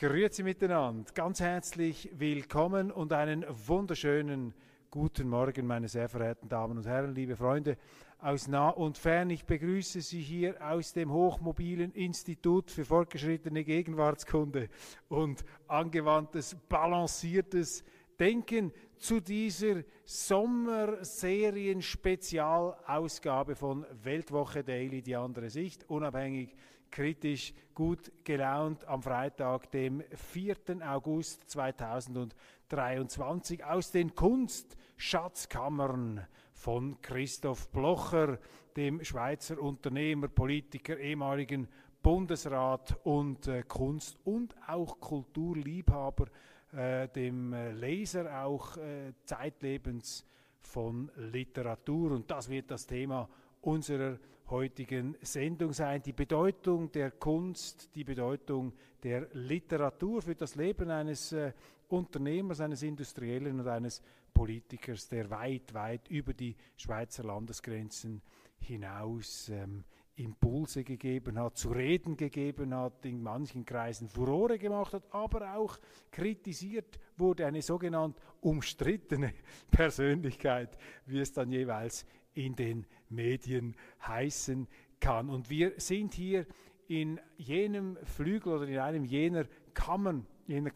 Grüezi miteinander, ganz herzlich willkommen und einen wunderschönen guten Morgen, meine sehr verehrten Damen und Herren, liebe Freunde aus nah und fern. Ich begrüße Sie hier aus dem hochmobilen Institut für fortgeschrittene Gegenwartskunde und angewandtes, balanciertes Denken zu dieser Sommerserien-Spezialausgabe von Weltwoche Daily, die andere Sicht, unabhängig, kritisch, gut gelaunt am Freitag, dem 4. August 2023 aus den Kunstschatzkammern von Christoph Blocher, dem Schweizer Unternehmer, Politiker, ehemaligen Bundesrat und Kunst- und auch Kulturliebhaber, dem Leser auch zeitlebens von Literatur. Und das wird das Thema unserer heutigen Sendung sein. Die Bedeutung der Kunst, die Bedeutung der Literatur für das Leben eines Unternehmers, eines Industriellen und eines Politikers, der weit, weit über die Schweizer Landesgrenzen hinaus Impulse gegeben hat, zu reden gegeben hat, in manchen Kreisen Furore gemacht hat, aber auch kritisiert wurde, eine sogenannt umstrittene Persönlichkeit, wie es dann jeweils in den Medien heißen kann. Und wir sind hier in jenem Flügel oder in einem jener Kammern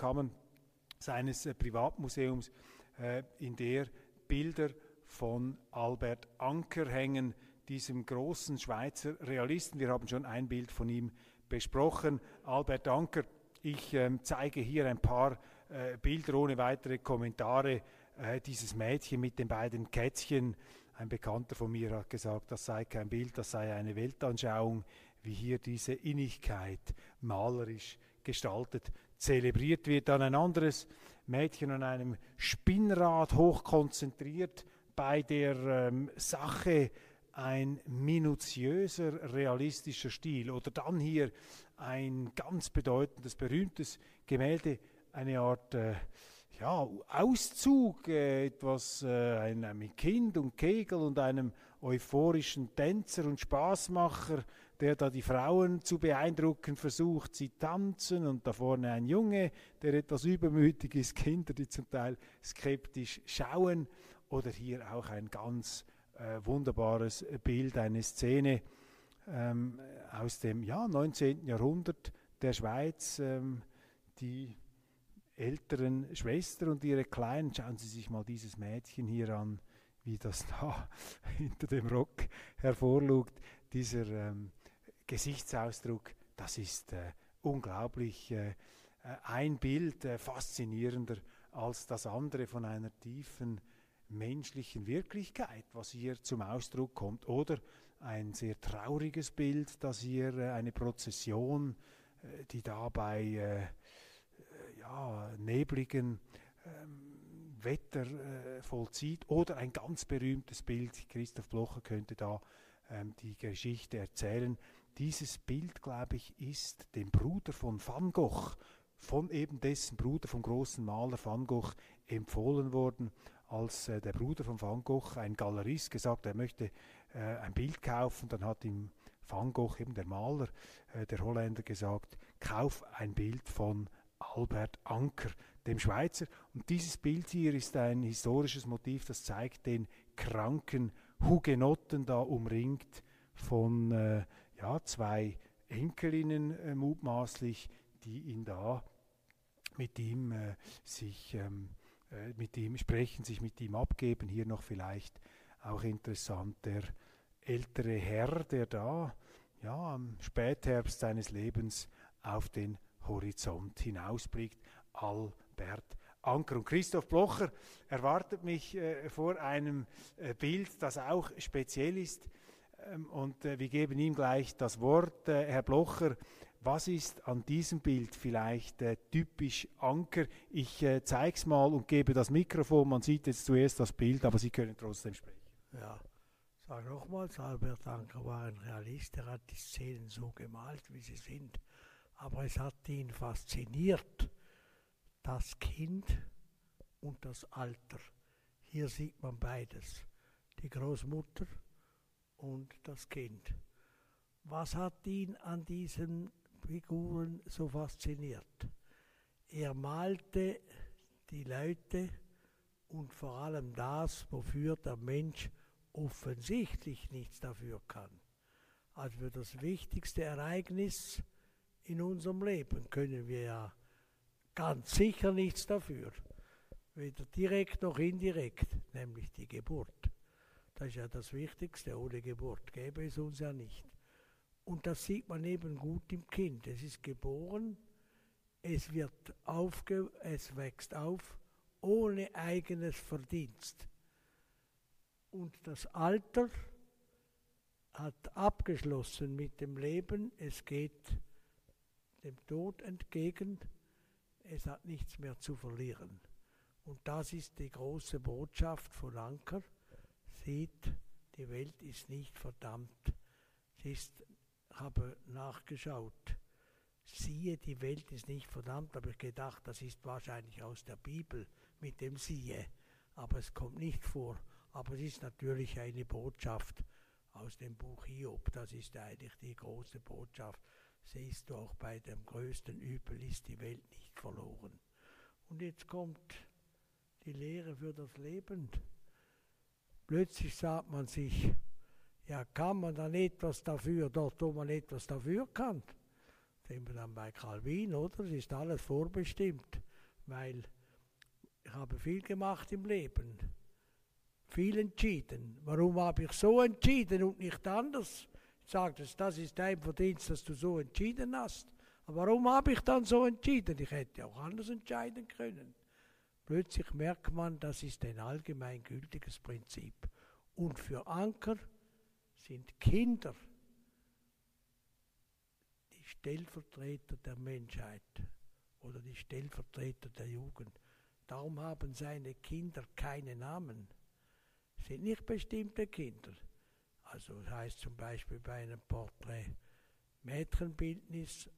seines Privatmuseums, in der Bilder von Albert Anker hängen, diesem großen Schweizer Realisten. Wir haben schon ein Bild von ihm besprochen. Albert Anker, ich zeige hier ein paar Bilder ohne weitere Kommentare. Dieses Mädchen mit den beiden Kätzchen, ein Bekannter von mir hat gesagt, das sei kein Bild, das sei eine Weltanschauung, wie hier diese Innigkeit malerisch gestaltet, zelebriert wird. Dann ein anderes Mädchen an einem Spinnrad, hochkonzentriert bei der Sache, ein minutiöser, realistischer Stil. Oder dann hier ein ganz bedeutendes, berühmtes Gemälde, eine Art Auszug, etwas mit Kind und Kegel und einem euphorischen Tänzer und Spaßmacher, der da die Frauen zu beeindrucken versucht. Sie tanzen und da vorne ein Junge, der etwas übermütig ist, Kinder, die zum Teil skeptisch schauen. Oder hier auch ein ganz wunderbares Bild, eine Szene aus dem 19. Jahrhundert der Schweiz, die älteren Schwester und ihre Kleinen. Schauen Sie sich mal dieses Mädchen hier an, wie das da hinter dem Rock hervorlugt. Dieser Gesichtsausdruck, das ist unglaublich. Ein Bild faszinierender als das andere von einer tiefen menschlichen Wirklichkeit, was hier zum Ausdruck kommt. Oder ein sehr trauriges Bild, das hier eine Prozession, die dabei nebligen Wetter vollzieht, oder ein ganz berühmtes Bild. Christoph Blocher könnte da die Geschichte erzählen. Dieses Bild, glaube ich, ist dem Bruder von Van Gogh, von eben dessen Bruder, vom großen Maler Van Gogh, empfohlen worden, als der Bruder von Van Gogh, ein Galerist, gesagt, er möchte ein Bild kaufen. Dann hat ihm Van Gogh, eben der Maler, der Holländer, gesagt, kauf ein Bild von Albert Anker, dem Schweizer. Und dieses Bild hier ist ein historisches Motiv, das zeigt den kranken Hugenotten da umringt von zwei Enkelinnen mutmaßlich, die ihn da mit ihm sprechen, sich mit ihm abgeben. Hier noch vielleicht auch interessant der ältere Herr, der da am Spätherbst seines Lebens auf den Horizont hinausblickt, Albert Anker. Und Christoph Blocher erwartet mich vor einem Bild, das auch speziell ist. Und wir geben ihm gleich das Wort. Herr Blocher, was ist an diesem Bild vielleicht typisch Anker? Ich zeige es mal und gebe das Mikrofon. Man sieht jetzt zuerst das Bild, aber Sie können trotzdem sprechen. Ja, sag nochmals, Albert Anker war ein Realist. Er hat die Szenen so gemalt, wie sie sind. Aber es hat ihn fasziniert, das Kind und das Alter. Hier sieht man beides, die Großmutter und das Kind. Was hat ihn an diesen Figuren so fasziniert? Er malte die Leute und vor allem das, wofür der Mensch offensichtlich nichts dafür kann. Also für das wichtigste Ereignis in unserem Leben können wir ja ganz sicher nichts dafür. Weder direkt noch indirekt, nämlich die Geburt. Das ist ja das Wichtigste. Ohne Geburt gäbe es uns ja nicht. Und das sieht man eben gut im Kind. Es ist geboren, es wächst auf ohne eigenes Verdienst. Und das Alter hat abgeschlossen mit dem Leben. Es geht dem Tod entgegen. Es hat nichts mehr zu verlieren. Und das ist die große Botschaft von Anker. Sieht, die Welt ist nicht verdammt. Ich habe nachgeschaut. Siehe, die Welt ist nicht verdammt, habe ich gedacht, das ist wahrscheinlich aus der Bibel mit dem Siehe. Aber es kommt nicht vor. Aber es ist natürlich eine Botschaft aus dem Buch Hiob. Das ist eigentlich die große Botschaft. Siehst du, auch bei dem größten Übel ist die Welt nicht verloren. Und jetzt kommt die Lehre für das Leben. Plötzlich sagt man sich, ja, kann man dann etwas dafür, dort wo man etwas dafür kann? Sehen wir dann bei Calvin, oder? Es ist alles vorbestimmt, weil ich habe viel gemacht im Leben, viel entschieden. Warum habe ich so entschieden und nicht anders? Ich sage, das ist dein Verdienst, dass du so entschieden hast. Aber warum habe ich dann so entschieden? Ich hätte auch anders entscheiden können. Plötzlich merkt man, das ist ein allgemeingültiges Prinzip. Und für Anker sind Kinder die Stellvertreter der Menschheit oder die Stellvertreter der Jugend. Darum haben seine Kinder keine Namen. Sind nicht bestimmte Kinder. Also das heißt zum Beispiel bei einem Porträt Mädchenbildnis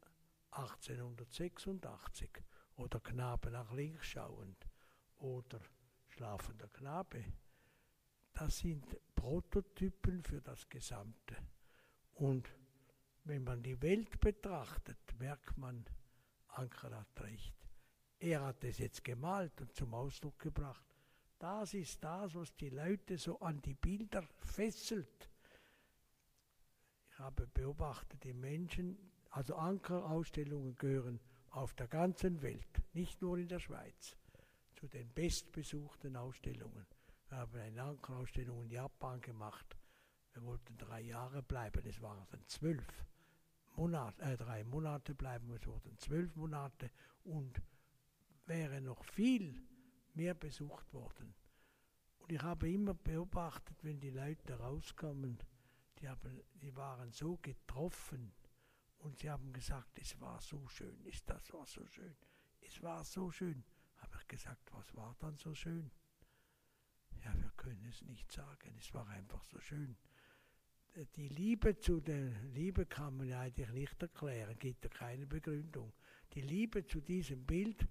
1886 oder Knabe nach links schauend oder schlafender Knabe. Das sind Prototypen für das Gesamte. Und wenn man die Welt betrachtet, merkt man, Anker hat recht. Er hat es jetzt gemalt und zum Ausdruck gebracht. Das ist das, was die Leute so an die Bilder fesselt. Ich habe beobachtet, die Menschen, also Ankerausstellungen gehören auf der ganzen Welt, nicht nur in der Schweiz, zu den bestbesuchten Ausstellungen. Wir haben eine Ankerausstellung in Japan gemacht. Wir wollten 3 Jahre bleiben, es waren dann 3 Monate bleiben, es wurden 12 Monate und wäre noch viel mehr besucht worden. Und ich habe immer beobachtet, wenn die Leute rauskamen, die waren so getroffen und sie haben gesagt, es war so schön, das war so schön, es war so schön. Habe ich gesagt, was war dann so schön? Ja, wir können es nicht sagen, es war einfach so schön. Die Liebe Liebe kann man ja eigentlich nicht erklären, gibt ja keine Begründung. Die Liebe zu diesem Bild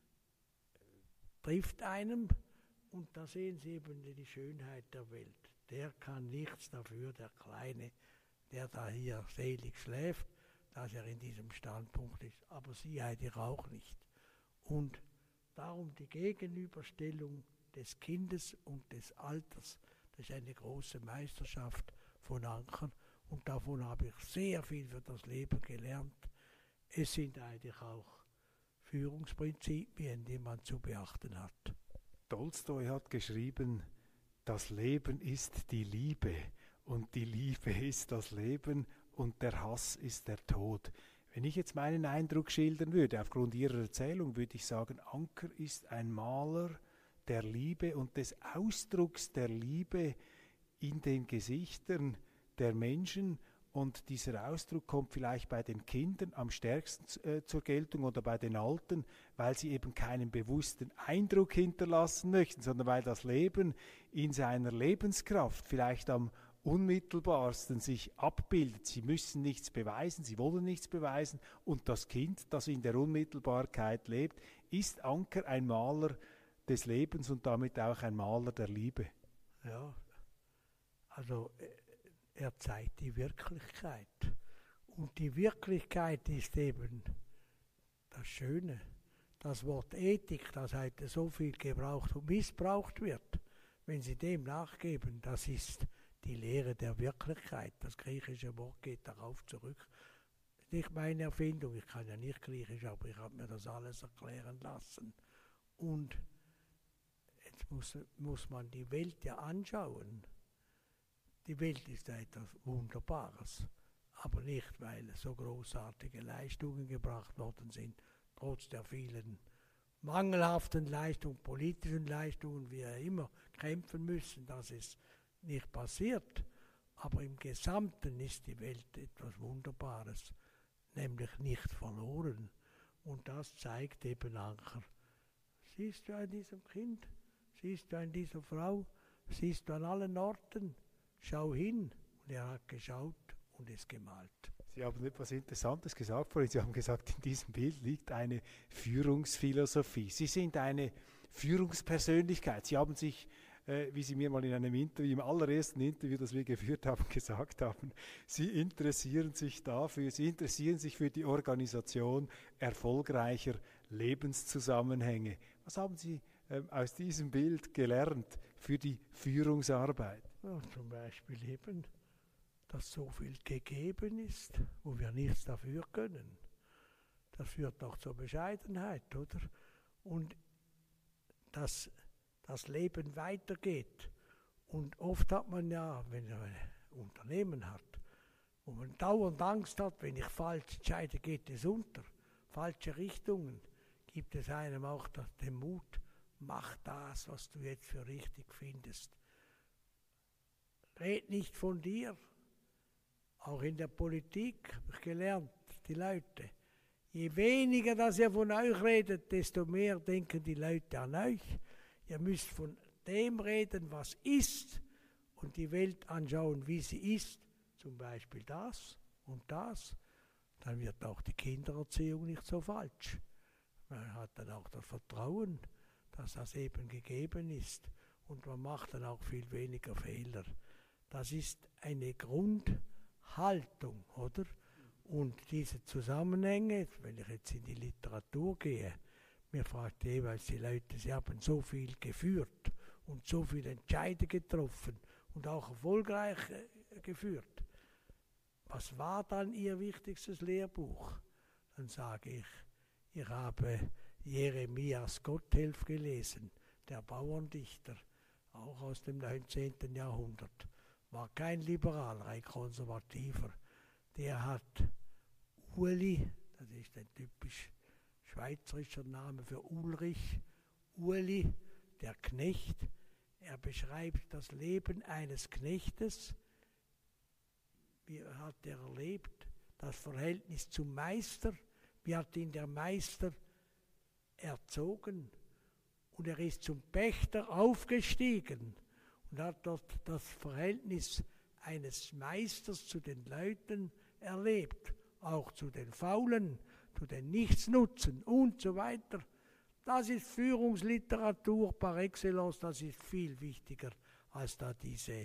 trifft einem und da sehen Sie eben die Schönheit der Welt. Der kann nichts dafür, der Kleine, der da hier selig schläft, dass er in diesem Standpunkt ist. Aber Sie eigentlich auch nicht. Und darum die Gegenüberstellung des Kindes und des Alters, das ist eine große Meisterschaft von Anker und davon habe ich sehr viel für das Leben gelernt. Es sind eigentlich auch Führungsprinzipien, die man zu beachten hat. Tolstoi hat geschrieben, das Leben ist die Liebe und die Liebe ist das Leben und der Hass ist der Tod. Wenn ich jetzt meinen Eindruck schildern würde, aufgrund Ihrer Erzählung, würde ich sagen, Anker ist ein Maler der Liebe und des Ausdrucks der Liebe in den Gesichtern der Menschen. Und dieser Ausdruck kommt vielleicht bei den Kindern am stärksten zur Geltung oder bei den Alten, weil sie eben keinen bewussten Eindruck hinterlassen möchten, sondern weil das Leben in seiner Lebenskraft vielleicht am unmittelbarsten sich abbildet. Sie müssen nichts beweisen, sie wollen nichts beweisen und das Kind, das in der Unmittelbarkeit lebt, ist Anker ein Maler des Lebens und damit auch ein Maler der Liebe. Ja, also er zeigt die Wirklichkeit. Und die Wirklichkeit ist eben das Schöne. das Wort Ethik, das heute so viel gebraucht und missbraucht wird, wenn Sie dem nachgeben, das ist die Lehre der Wirklichkeit. Das griechische Wort geht darauf zurück. Nicht meine Erfindung, ich kann ja nicht Griechisch, aber ich habe mir das alles erklären lassen. Und jetzt muss man die Welt ja anschauen. Die Welt ist etwas Wunderbares, aber nicht, weil so großartige Leistungen gebracht worden sind, trotz der vielen mangelhaften Leistungen, politischen Leistungen, wir immer kämpfen müssen, dass es nicht passiert. Aber im Gesamten ist die Welt etwas Wunderbares, nämlich nicht verloren. Und das zeigt eben Anker. Siehst du an diesem Kind, siehst du an dieser Frau, siehst du an allen Orten, schau hin. Und er hat geschaut und es gemalt. Sie haben etwas Interessantes gesagt vorhin. Sie haben gesagt, in diesem Bild liegt eine Führungsphilosophie. Sie sind eine Führungspersönlichkeit. Sie haben sich, wie Sie mir mal in einem Interview, im allerersten Interview, das wir geführt haben, gesagt haben, Sie interessieren sich dafür, Sie interessieren sich für die Organisation erfolgreicher Lebenszusammenhänge. Was haben Sie aus diesem Bild gelernt für die Führungsarbeit? Ja, zum Beispiel eben, dass so viel gegeben ist, wo wir nichts dafür können. Das führt auch zur Bescheidenheit, oder? Und dass das Leben weitergeht. Und oft hat man ja, wenn man ein Unternehmen hat, wo man dauernd Angst hat, wenn ich falsch entscheide, geht es unter. Falsche Richtungen, gibt es einem auch den Mut, mach das, was du jetzt für richtig findest. Red nicht von dir. Auch in der Politik habe ich gelernt, die Leute, je weniger, dass ihr von euch redet, desto mehr denken die Leute an euch. Ihr müsst von dem reden, was ist, und die Welt anschauen, wie sie ist. Zum Beispiel das und das. Dann wird auch die Kindererziehung nicht so falsch. Man hat dann auch das Vertrauen, dass das eben gegeben ist. Und man macht dann auch viel weniger Fehler. Das ist eine Grundhaltung, oder? Und diese Zusammenhänge, wenn ich jetzt in die Literatur gehe, mir fragt jeweils die Leute, sie haben so viel geführt und so viele Entscheide getroffen und auch erfolgreich geführt. Was war dann Ihr wichtigstes Lehrbuch? Dann sage ich habe Jeremias Gotthelf gelesen, der Bauerndichter, auch aus dem 19. Jahrhundert. War kein Liberaler, ein Konservativer. Der hat Uli, das ist ein typisch schweizerischer Name für Ulrich, Uli, der Knecht. Er beschreibt das Leben eines Knechtes. Wie hat er erlebt? Das Verhältnis zum Meister. Wie hat ihn der Meister erzogen? Und er ist zum Pächter aufgestiegen und hat dort das Verhältnis eines Meisters zu den Leuten erlebt, auch zu den Faulen, zu den Nichtsnutzen und so weiter. Das ist Führungsliteratur par excellence, das ist viel wichtiger als da diese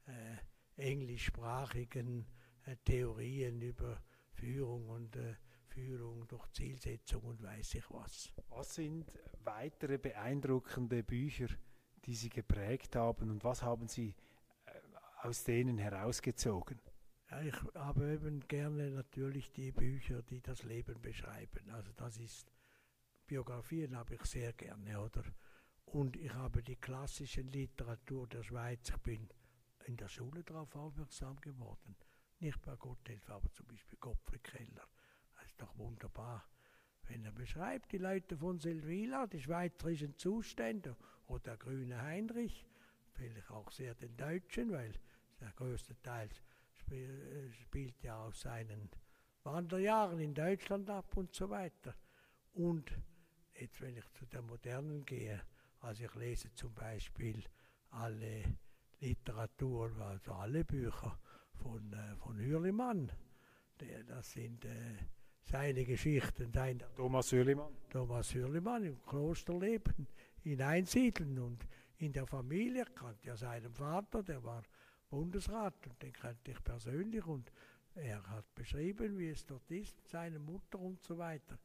englischsprachigen Theorien über Führung und Führung durch Zielsetzung und weiß ich was. Was sind weitere beeindruckende Bücher, die Sie geprägt haben, und was haben Sie aus denen herausgezogen? Ja, ich habe eben gerne natürlich die Bücher, die das Leben beschreiben. Also das ist, Biografien habe ich sehr gerne, oder? Und ich habe die klassischen Literatur der Schweiz, ich bin in der Schule darauf aufmerksam geworden. Nicht bei Gotthelf, aber zum Beispiel Gottfried Keller. Das ist doch wunderbar. Wenn er beschreibt, die Leute von Seldwyla, die schweizerischen Zustände, oder der grüne Heinrich, vielleicht auch sehr den Deutschen, weil der größte Teil spielt ja aus seinen Wanderjahren in Deutschland ab und so weiter. Und jetzt, wenn ich zu der Modernen gehe, also ich lese zum Beispiel alle Literatur, also alle Bücher von Hürlimann. Das sind seine Geschichten. Thomas Hürlimann. Thomas Hürlimann im Klosterleben, in Einsiedeln und in der Familie. Ich kannte ja seinen Vater, der war Bundesrat, und den kannte ich persönlich, und er hat beschrieben, wie es dort ist, seine Mutter und so weiter.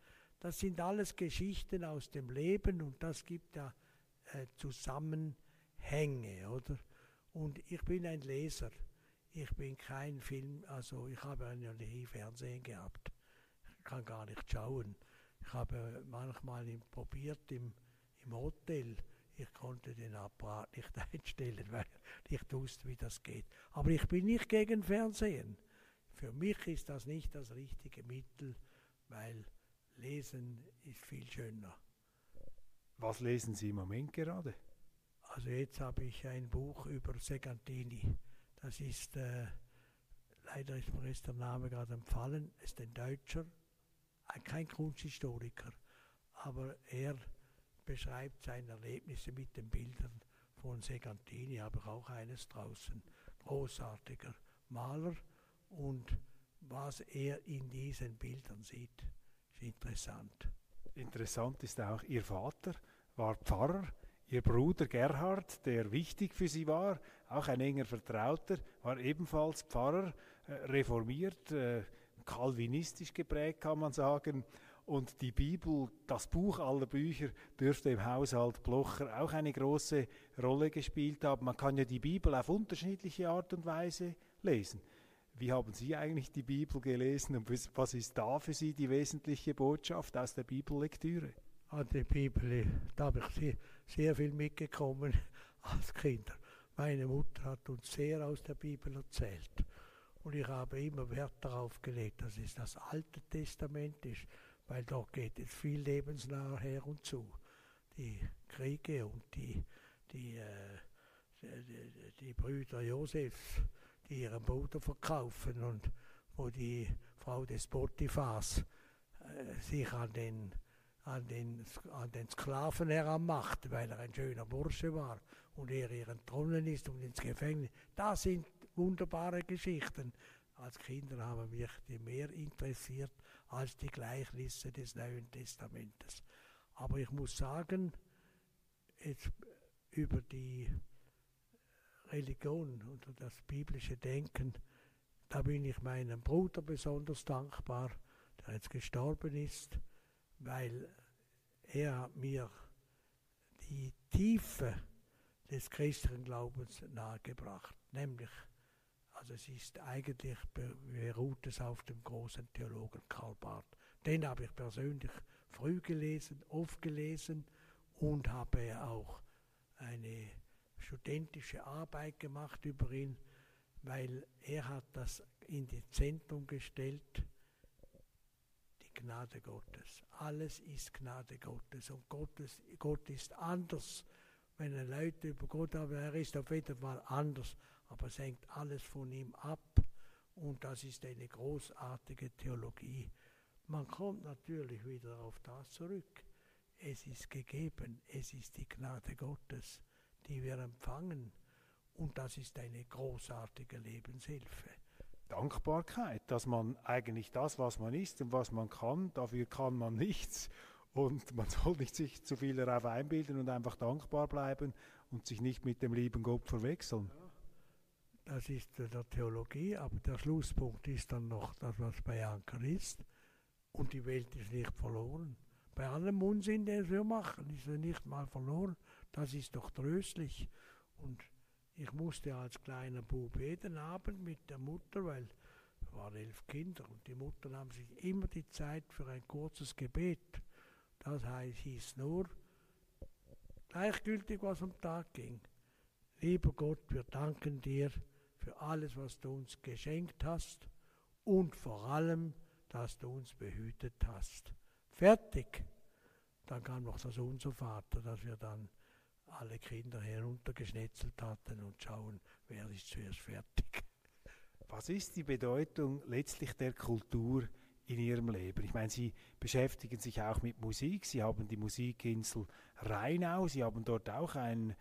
Das sind alles Geschichten aus dem Leben und das gibt ja Zusammenhänge, oder? Und ich bin ein Leser. Ich bin kein Film, also ich habe ja nie Fernsehen gehabt. Ich kann gar nicht schauen. Ich habe manchmal probiert im Hotel. Ich konnte den Apparat nicht einstellen, weil ich nicht wusste, wie das geht. Aber ich bin nicht gegen Fernsehen. Für mich ist das nicht das richtige Mittel, weil Lesen ist viel schöner. Was lesen Sie im Moment gerade? Also jetzt habe ich ein Buch über Segantini. Das ist, leider ist mir jetzt der Name gerade entfallen, ist ein Deutscher, kein Kunsthistoriker, aber er beschreibt seine Erlebnisse mit den Bildern von Segantini, habe ich auch eines draußen, großartiger Maler und was er in diesen Bildern sieht, ist interessant. Interessant ist auch, Ihr Vater war Pfarrer, Ihr Bruder Gerhard, der wichtig für Sie war, auch ein enger Vertrauter, war ebenfalls Pfarrer, reformiert, kalvinistisch geprägt, kann man sagen. Und die Bibel, das Buch aller Bücher, dürfte im Haushalt Blocher auch eine große Rolle gespielt haben. Man kann ja die Bibel auf unterschiedliche Art und Weise lesen. Wie haben Sie eigentlich die Bibel gelesen und was ist da für Sie die wesentliche Botschaft aus der Bibellektüre? An der Bibel, da habe ich sehr viel mitgekommen als Kinder. Meine Mutter hat uns sehr aus der Bibel erzählt. Und ich habe immer Wert darauf gelegt, dass es das Alte Testament ist, weil dort geht es viel lebensnah her und zu. Die Kriege und die Brüder Josefs, die ihren Bruder verkaufen und wo die Frau des Potiphas sich an den Sklaven heranmacht, weil er ein schöner Bursche war und er ihr entronnen ist und ins Gefängnis. Das sind wunderbare Geschichten. Als Kinder haben mich die mehr interessiert als die Gleichnisse des Neuen Testamentes. Aber ich muss sagen, jetzt über die Religion und das biblische Denken, da bin ich meinem Bruder besonders dankbar, der jetzt gestorben ist, weil er mir die Tiefe des christlichen Glaubens nahegebracht. Nämlich, also es ist eigentlich, beruht es auf dem großen Theologen Karl Barth. Den habe ich persönlich früh gelesen, oft gelesen und habe auch eine studentische Arbeit gemacht über ihn, weil er hat das in das Zentrum gestellt, die Gnade Gottes. Alles ist Gnade Gottes und Gott ist anders. Wenn Leute über Gott haben, er ist auf jeden Fall anders, aber es hängt alles von ihm ab und das ist eine großartige Theologie. Man kommt natürlich wieder auf das zurück. Es ist gegeben, es ist die Gnade Gottes, die wir empfangen und das ist eine großartige Lebenshilfe. Dankbarkeit, dass man eigentlich das, was man ist und was man kann, dafür kann man nichts. Und man soll nicht sich zu viel darauf einbilden und einfach dankbar bleiben und sich nicht mit dem lieben Gott verwechseln. Das ist der Theologie, aber der Schlusspunkt ist dann noch das, was bei Anker ist. Und die Welt ist nicht verloren. Bei allem Unsinn, den wir machen, ist sie nicht mal verloren. Das ist doch tröstlich. Und ich musste als kleiner Bub jeden Abend mit der Mutter, weil es waren 11 Kinder und die Mutter nahm sich immer die Zeit für ein kurzes Gebet. Das hieß nur, gleichgültig was am Tag ging. Lieber Gott, wir danken dir für alles, was du uns geschenkt hast und vor allem, dass du uns behütet hast. Fertig. Dann kam noch das Unser Vater, das wir dann alle Kinder heruntergeschnetzelt hatten und schauen, wer ist zuerst fertig. Was ist die Bedeutung letztlich der Kultur in Ihrem Leben? Ich meine, Sie beschäftigen sich auch mit Musik, Sie haben die Musikinsel Rheinau, Sie haben dort auch ein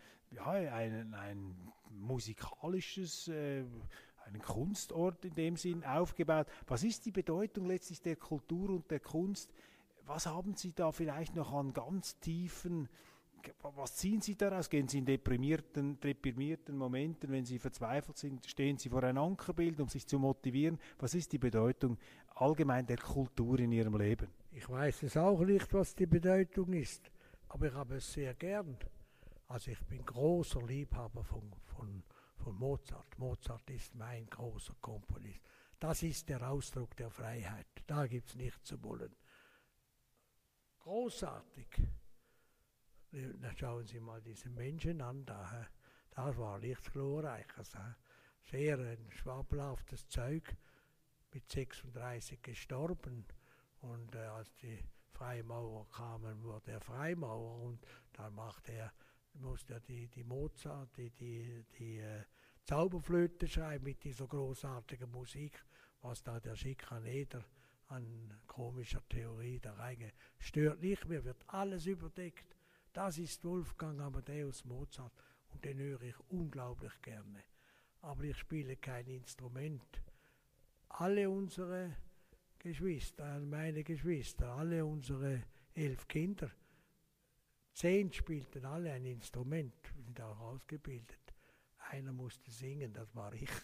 musikalisches, einen Kunstort in dem Sinn aufgebaut. Was ist die Bedeutung letztlich der Kultur und der Kunst? Was haben Sie da vielleicht noch an ganz tiefen, was ziehen Sie daraus? Gehen Sie in deprimierten Momenten, wenn Sie verzweifelt sind, stehen Sie vor ein Ankerbild, um sich zu motivieren? Was ist die Bedeutung allgemein der Kultur in Ihrem Leben? Ich weiß es auch nicht, was die Bedeutung ist, aber ich habe es sehr gern. Also ich bin großer Liebhaber von Mozart. Mozart ist mein großer Komponist. Das ist der Ausdruck der Freiheit. Da gibt es nichts zu wollen. Großartig. Na, schauen Sie mal diesen Menschen an da. Das war nichts Glorreiches. Sehr ein schwabelhaftes Zeug, mit 36 gestorben. Und als die Freimaurer kamen, wurde er Freimaurer. Und dann musste er die Mozart, die Zauberflöte schreiben mit dieser großartigen Musik, was da der Schikaneder an komischer Theorie da reingeht. Stört nicht mehr, wird alles überdeckt. Das ist Wolfgang Amadeus Mozart und den höre ich unglaublich gerne. Aber ich spiele kein Instrument. Alle unsere Geschwister, meine Geschwister, alle unsere 11 Kinder, 10 spielten alle ein Instrument, sind auch ausgebildet. Einer musste singen, das war ich.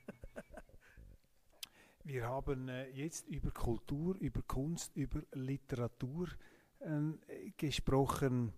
Wir haben jetzt über Kultur, über Kunst, über Literatur gesprochen.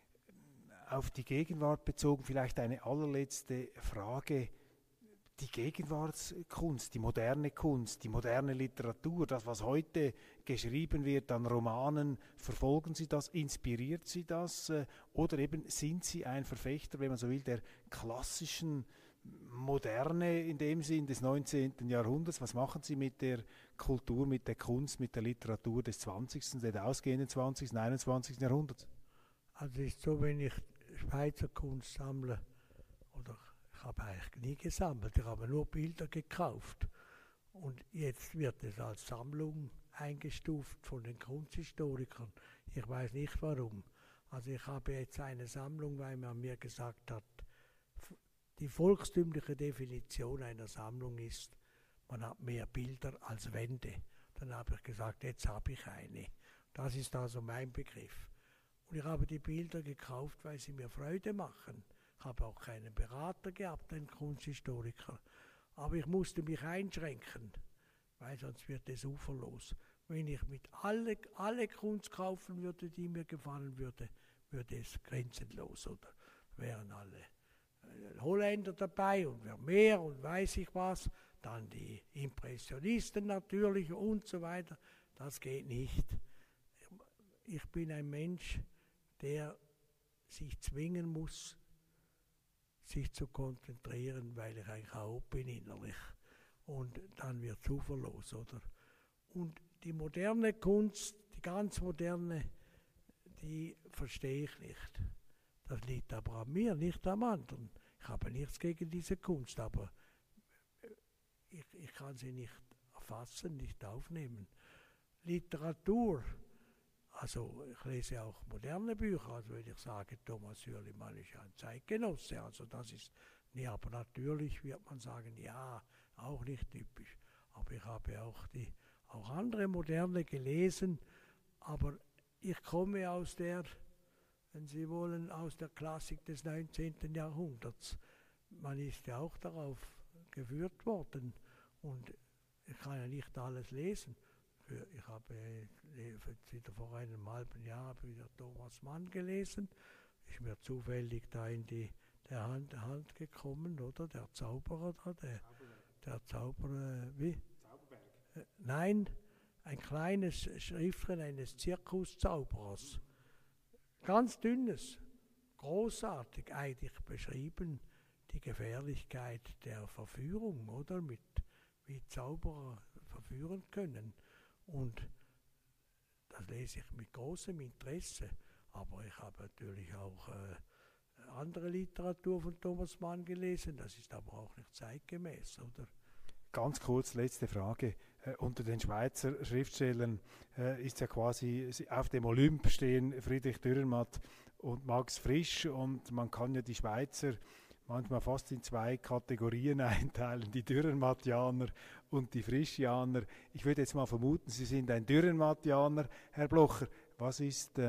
Auf die Gegenwart bezogen vielleicht eine allerletzte Frage. Die Gegenwartskunst, die moderne Literatur, das, was heute geschrieben wird an Romanen, verfolgen Sie das, inspiriert Sie das? Oder eben sind Sie ein Verfechter, wenn man so will, der klassischen Moderne in dem Sinn des 19. Jahrhunderts? Was machen Sie mit der Kultur, mit der Kunst, mit der Literatur des 20., des ausgehenden 20., 21. Jahrhunderts? Also es ist so, wenn ich Schweizer Kunst sammle, oder ich habe eigentlich nie gesammelt, ich habe nur Bilder gekauft. Und jetzt wird es als Sammlung eingestuft von den Kunsthistorikern. Ich weiß nicht warum. Also ich habe jetzt eine Sammlung, weil man mir gesagt hat, die volkstümliche Definition einer Sammlung ist, man hat mehr Bilder als Wände. Dann habe ich gesagt, jetzt habe ich eine. Das ist also mein Begriff. Und ich habe die Bilder gekauft, weil sie mir Freude machen. Ich habe auch keinen Berater gehabt, einen Kunsthistoriker. Aber ich musste mich einschränken, weil sonst wird es uferlos. Wenn ich mit alle Kunst kaufen würde, die mir gefallen würde, würde es grenzenlos, oder wären alle Holländer dabei und Vermeer und weiß ich was, dann die Impressionisten natürlich und so weiter. Das geht nicht. Ich bin ein Mensch, der sich zwingen muss, sich zu konzentrieren, weil ich ein Chaot bin innerlich. Und dann wird es uferlos, oder? Und die moderne Kunst, die ganz moderne, die verstehe ich nicht. Das liegt aber an mir, nicht am anderen. Ich habe nichts gegen diese Kunst, aber ich kann sie nicht erfassen, nicht aufnehmen. Literatur, also ich lese auch moderne Bücher, also wenn ich sage, Thomas Hürlimann ist ein Zeitgenosse, also das ist, nee, aber natürlich wird man sagen, ja, auch nicht typisch. Aber ich habe auch andere Moderne gelesen, aber ich komme aus der, wenn Sie wollen, aus der Klassik des 19. Jahrhunderts. Man ist ja auch darauf geführt worden und ich kann ja nicht alles lesen. Ich habe wieder vor einem halben Jahr wieder Thomas Mann gelesen. Ist mir zufällig da in der Hand gekommen, oder? Der Zauberer da, der Zauberer, wie? Zauberberg. Nein, ein kleines Schriftchen eines Zirkuszauberers. Ganz dünnes, großartig eigentlich beschrieben, die Gefährlichkeit der Verführung, oder? Wie Zauberer verführen können. Und das lese ich mit großem Interesse. Aber ich habe natürlich auch andere Literatur von Thomas Mann gelesen. Das ist aber auch nicht zeitgemäß, oder? Ganz kurz, letzte Frage. Unter den Schweizer Schriftstellern ist ja quasi auf dem Olymp stehen Friedrich Dürrenmatt und Max Frisch. Und man kann ja die Schweizer manchmal fast in 2 Kategorien einteilen, die Dürrenmattianer und die Frischianer. Ich würde jetzt mal vermuten, Sie sind ein Dürrenmattianer, Herr Blocher. Was ist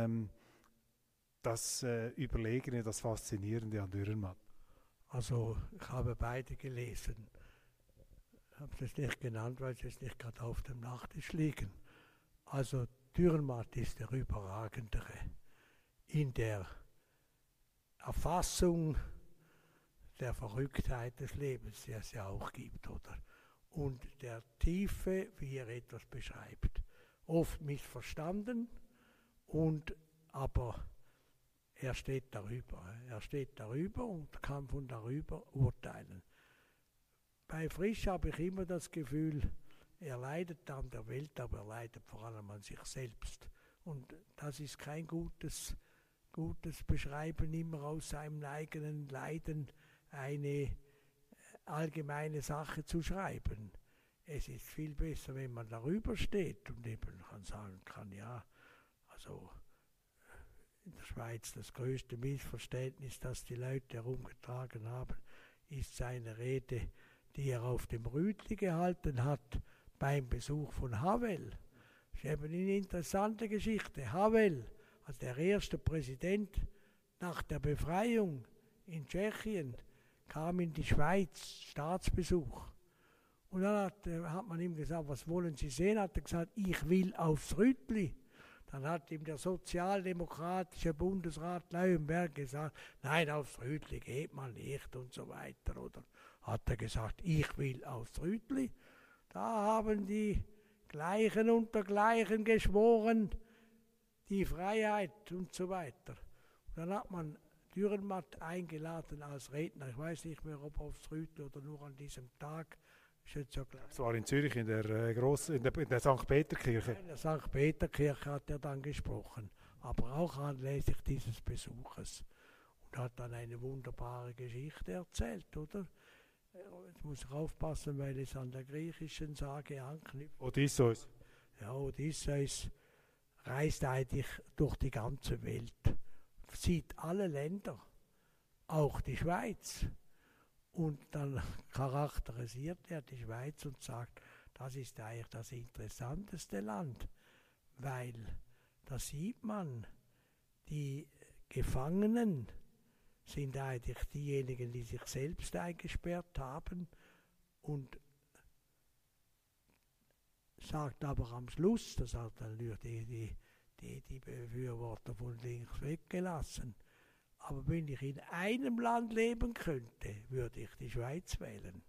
das Überlegene, das Faszinierende an Dürrenmatt? Also ich habe beide gelesen. Ich habe es nicht genannt, weil sie es nicht gerade auf dem Nachttisch liegen. Also Dürrenmatt ist der Überragendere in der Erfassung der Verrücktheit des Lebens, die es ja auch gibt, oder? Und der Tiefe, wie er etwas beschreibt. Oft missverstanden, aber er steht darüber. Er steht darüber und kann von darüber urteilen. Bei Frisch habe ich immer das Gefühl, er leidet an der Welt, aber er leidet vor allem an sich selbst. Und das ist kein gutes Beschreiben, immer aus seinem eigenen Leiden eine allgemeine Sache zu schreiben. Es ist viel besser, wenn man darüber steht und eben sagen kann, ja, also in der Schweiz das größte Missverständnis, das die Leute herumgetragen haben, ist seine Rede, die er auf dem Rütli gehalten hat beim Besuch von Havel. Das ist eben eine interessante Geschichte. Havel, als der erste Präsident nach der Befreiung in Tschechien, kam in die Schweiz, Staatsbesuch. Und dann hat man ihm gesagt, was wollen Sie sehen? Hat er gesagt, ich will aufs Rütli. Dann hat ihm der sozialdemokratische Bundesrat Leuenberg gesagt, nein, aufs Rütli geht man nicht und so weiter. Oder hat er gesagt, ich will aufs Rütli. Da haben die Gleichen unter Gleichen geschworen, die Freiheit und so weiter. Und dann hat man Dürrenmatt eingeladen als Redner. Ich weiß nicht mehr, ob aufs Rütli oder nur an diesem Tag. Es war in Zürich in der St. Peterkirche. In der St. Peterkirche hat er dann gesprochen, aber auch anlässlich dieses Besuches. Und hat dann eine wunderbare Geschichte erzählt, oder? Jetzt muss ich aufpassen, weil es an der griechischen Sage anknüpft. Odysseus. Ja, Odysseus reist eigentlich durch die ganze Welt, sieht alle Länder, auch die Schweiz. Und dann charakterisiert er die Schweiz und sagt, das ist eigentlich das interessanteste Land, weil da sieht man, die Gefangenen sind eigentlich diejenigen, die sich selbst eingesperrt haben, und sagt aber am Schluss, das hat dann die Befürworter von links weggelassen, aber wenn ich in einem Land leben könnte, würde ich die Schweiz wählen.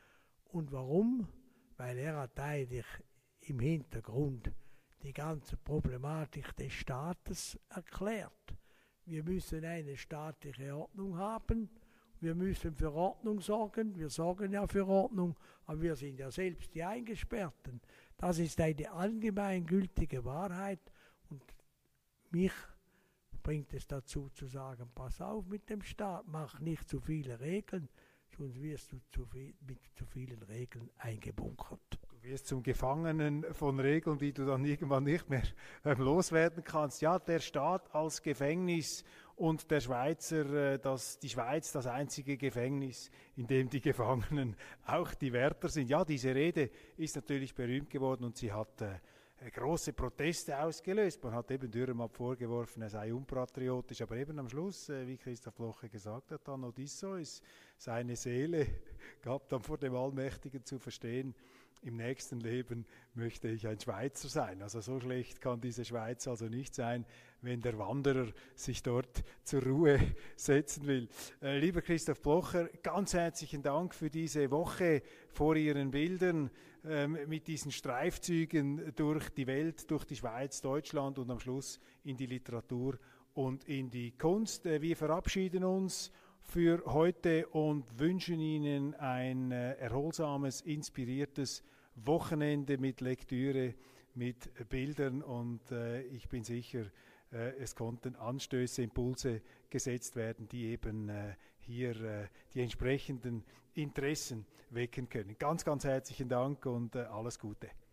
Und warum? Weil er hat eigentlich im Hintergrund die ganze Problematik des Staates erklärt. Wir müssen eine staatliche Ordnung haben, wir müssen für Ordnung sorgen, wir sorgen ja für Ordnung, aber wir sind ja selbst die Eingesperrten. Das ist eine allgemeingültige Wahrheit und mich bringt es dazu zu sagen, pass auf mit dem Staat, mach nicht zu viele Regeln, sonst wirst du mit zu vielen Regeln eingebunkert. Du wirst zum Gefangenen von Regeln, die du dann irgendwann nicht mehr loswerden kannst. Ja, der Staat als Gefängnis und der Schweizer, die Schweiz das einzige Gefängnis, in dem die Gefangenen auch die Wärter sind. Ja, diese Rede ist natürlich berühmt geworden und sie hat große Proteste ausgelöst. Man hat eben Dürrenmatt vorgeworfen, er sei unpatriotisch, aber eben am Schluss, wie Christoph Blocher gesagt hat, dann Odysseus, seine Seele gab dann vor dem Allmächtigen zu verstehen, im nächsten Leben möchte ich ein Schweizer sein. Also so schlecht kann diese Schweiz also nicht sein, wenn der Wanderer sich dort zur Ruhe setzen will. Lieber Christoph Blocher, ganz herzlichen Dank für diese Woche vor Ihren Bildern, mit diesen Streifzügen durch die Welt, durch die Schweiz, Deutschland und am Schluss in die Literatur und in die Kunst. Wir verabschieden uns für heute und wünschen Ihnen ein erholsames, inspiriertes Wochenende mit Lektüre, mit Bildern und ich bin sicher, es konnten Anstöße, Impulse gesetzt werden, die eben hier die entsprechenden Interessen wecken können. Ganz, ganz herzlichen Dank und alles Gute.